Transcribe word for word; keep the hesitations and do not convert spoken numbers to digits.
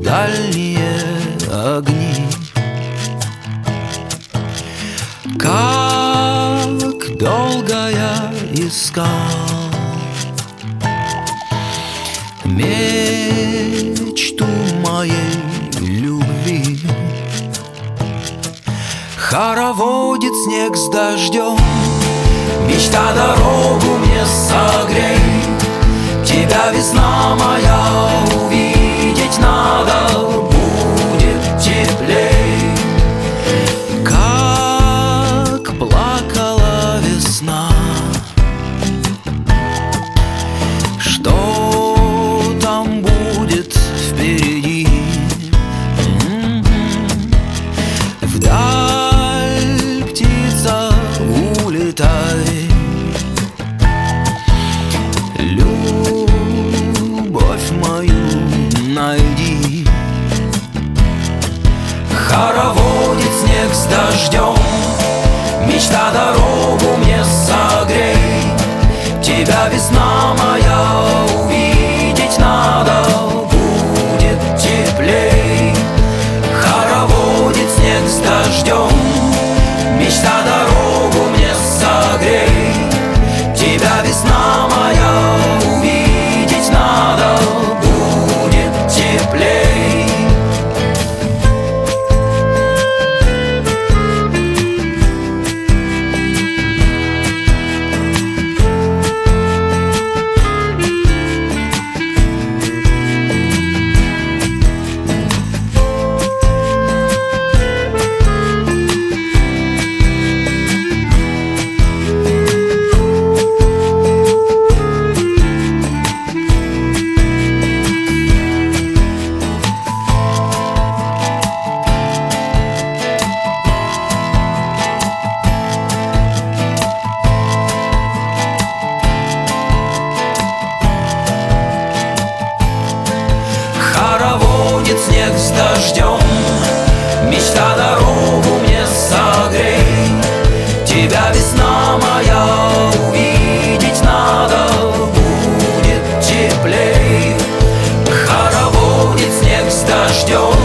дальние огни. Как долго я искал мечту моей любви. Хороводит снег с дождем, мечта дорогу мне согрей. Тебя, весна моя, увидеть надо, будет теплей. Как плакала весна, что там будет впереди? Вдаль, птица, улетай, любовь мою найди. Хороводит снег с дождем, мечта дорогу мне согрей. Тебя, весна моя, увидеть надо, будет теплей. Хороводит снег с дождем, мечта дорогу мне согрей. Тебя, весна моя, увидеть надо, будет теплей. Хороводит снег с дождем, мечта дорогу мне согрей. Тебя, весна моя, увидеть надо, будет теплей. Хороводит снег с дождем,